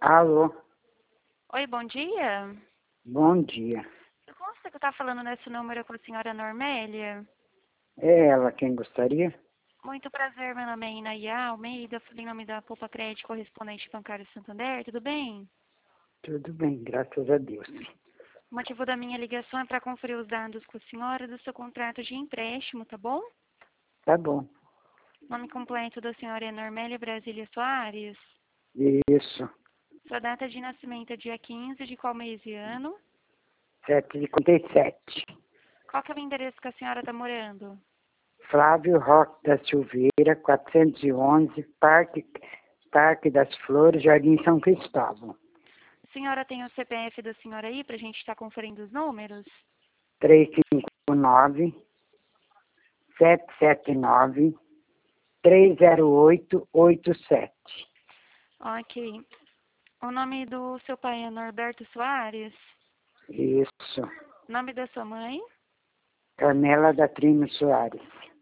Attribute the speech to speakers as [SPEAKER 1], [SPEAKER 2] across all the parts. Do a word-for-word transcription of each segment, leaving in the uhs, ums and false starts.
[SPEAKER 1] Alô,
[SPEAKER 2] Oi, bom dia.
[SPEAKER 1] bom dia.
[SPEAKER 2] Eu consta que eu estava falando nesse número com a senhora Normélia.
[SPEAKER 1] É ela quem gostaria?
[SPEAKER 2] Muito prazer, meu nome é Inaya Almeida, falei em nome da Poupa Crédito Correspondente Bancário Santander, tudo bem?
[SPEAKER 1] Tudo bem, graças a Deus.
[SPEAKER 2] O motivo da minha ligação é para conferir os dados com a senhora do seu contrato de empréstimo, tá bom?
[SPEAKER 1] Tá bom.
[SPEAKER 2] Nome completo da senhora é Normélia Brasília Soares.
[SPEAKER 1] Isso,
[SPEAKER 2] Sua data de nascimento é dia quinze de qual mês e ano?
[SPEAKER 1] sete de cinquenta e sete.
[SPEAKER 2] Qual que é o endereço que a senhora está morando?
[SPEAKER 1] Flávio Roque da Silveira, quatrocentos e onze, Parque, Parque das Flores, Jardim São Cristóvão.
[SPEAKER 2] A senhora tem o C P F da senhora aí para a gente estar conferindo os números?
[SPEAKER 1] trezentos e cinquenta e nove, setecentos e setenta e nove, trezentos e oito, oitenta e sete.
[SPEAKER 2] Ok. O nome do seu pai é Norberto Soares?
[SPEAKER 1] Isso,
[SPEAKER 2] Nome da sua mãe?
[SPEAKER 1] Carmela da Trino Soares.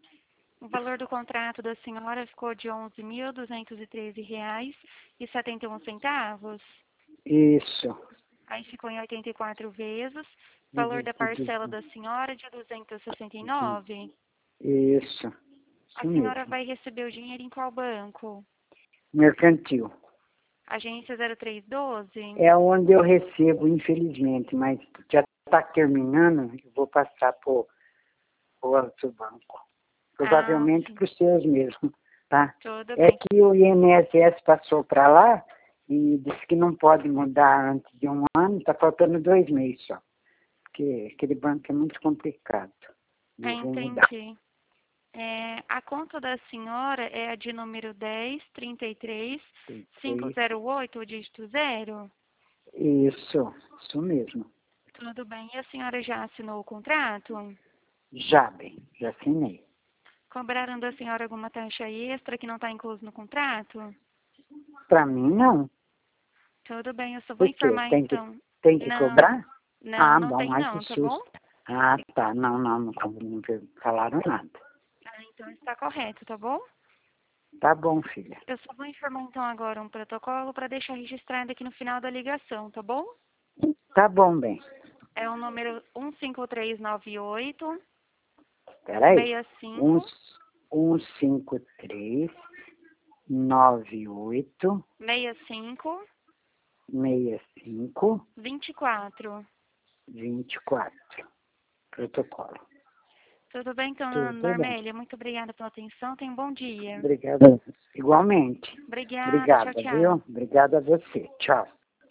[SPEAKER 2] O valor do contrato da senhora ficou de onze mil duzentos e treze reais e setenta e um centavos.
[SPEAKER 1] Isso.
[SPEAKER 2] Aí ficou em oitenta e quatro vezes. O valor da parcela da senhora é de duzentos e sessenta e nove.
[SPEAKER 1] Isso,
[SPEAKER 2] A
[SPEAKER 1] isso
[SPEAKER 2] senhora
[SPEAKER 1] mesmo.
[SPEAKER 2] vai receber o dinheiro em qual banco?
[SPEAKER 1] Mercantil.
[SPEAKER 2] Agência zero três doze?
[SPEAKER 1] É onde eu recebo, infelizmente, mas já está terminando, eu vou passar para o outro banco.
[SPEAKER 2] Ah,
[SPEAKER 1] Provavelmente
[SPEAKER 2] sim.
[SPEAKER 1] para os seus mesmo, tá?
[SPEAKER 2] Tudo
[SPEAKER 1] É
[SPEAKER 2] bem.
[SPEAKER 1] que o I N S S passou para lá e disse que não pode mudar antes de um ano, está faltando dois meses só. Porque aquele banco é muito complicado.
[SPEAKER 2] Ah,
[SPEAKER 1] Eu vou mudar.
[SPEAKER 2] entendi. É, a conta da senhora é a de número dez, trinta e três, quinhentos e oito, o dígito zero?
[SPEAKER 1] Isso, isso mesmo.
[SPEAKER 2] Tudo bem. E a senhora já assinou o contrato?
[SPEAKER 1] Já, bem, já assinei.
[SPEAKER 2] Cobraram da senhora alguma taxa extra que não está incluso no contrato?
[SPEAKER 1] Para mim, não.
[SPEAKER 2] Tudo bem, eu só vou
[SPEAKER 1] Por quê?
[SPEAKER 2] informar
[SPEAKER 1] Tem que,
[SPEAKER 2] então.
[SPEAKER 1] tem que
[SPEAKER 2] Não,
[SPEAKER 1] cobrar?
[SPEAKER 2] não,
[SPEAKER 1] Ah,
[SPEAKER 2] não
[SPEAKER 1] bom,
[SPEAKER 2] tem
[SPEAKER 1] ai que
[SPEAKER 2] não, tá bom?
[SPEAKER 1] susto. Ah, tá. Não, não, não, não falaram nada.
[SPEAKER 2] Ah, então está correto, tá bom?
[SPEAKER 1] Tá bom, filha.
[SPEAKER 2] Eu só vou informar então agora um protocolo para deixar registrado aqui no final da ligação, tá bom?
[SPEAKER 1] Tá bom, bem.
[SPEAKER 2] É o número um cinco três nove oito,
[SPEAKER 1] Peraí.
[SPEAKER 2] seis
[SPEAKER 1] Um,
[SPEAKER 2] cinco,
[SPEAKER 1] um, cinco, três, nove, oito,
[SPEAKER 2] seis cinco,
[SPEAKER 1] seis, cinco,
[SPEAKER 2] vinte e quatro.
[SPEAKER 1] vinte e quatro. Protocolo.
[SPEAKER 2] Tudo bem, então,
[SPEAKER 1] Tudo bem.
[SPEAKER 2] Normélia? Muito obrigada pela atenção. Tenha um bom dia.
[SPEAKER 1] Obrigada. Igualmente.
[SPEAKER 2] Obrigada. Tchau,
[SPEAKER 1] Obrigada,
[SPEAKER 2] tchau.
[SPEAKER 1] viu? Obrigada a você. Tchau.